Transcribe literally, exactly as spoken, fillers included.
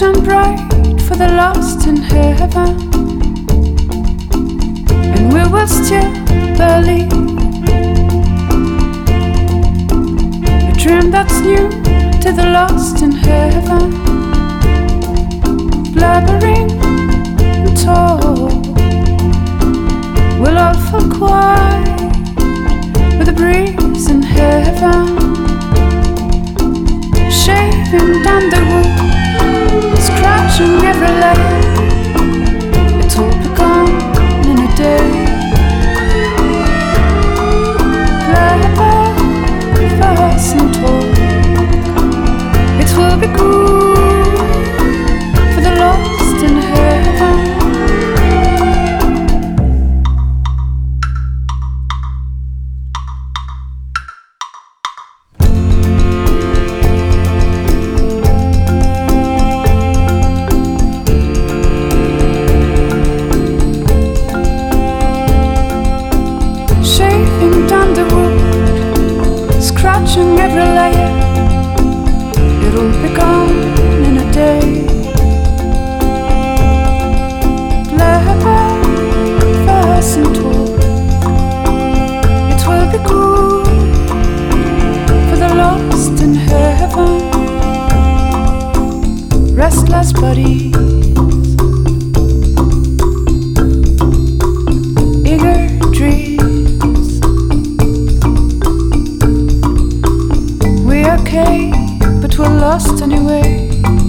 shine bright for the lost in heaven, and we will still believe a dream that's new to the lost in heaven, blabbering and tall. We'll all fall quiet with a breeze in heaven, shaving down the wood, scratching every layer. It's all be gone in a day. Clever, fast and tall. It will be good for the lost in heaven. Scratching every layer, it'll be gone in a day. Clever, fast and tall. It will be good for the lost in heaven. Restless bodies, eager dreams. Okay, but we're lost anyway.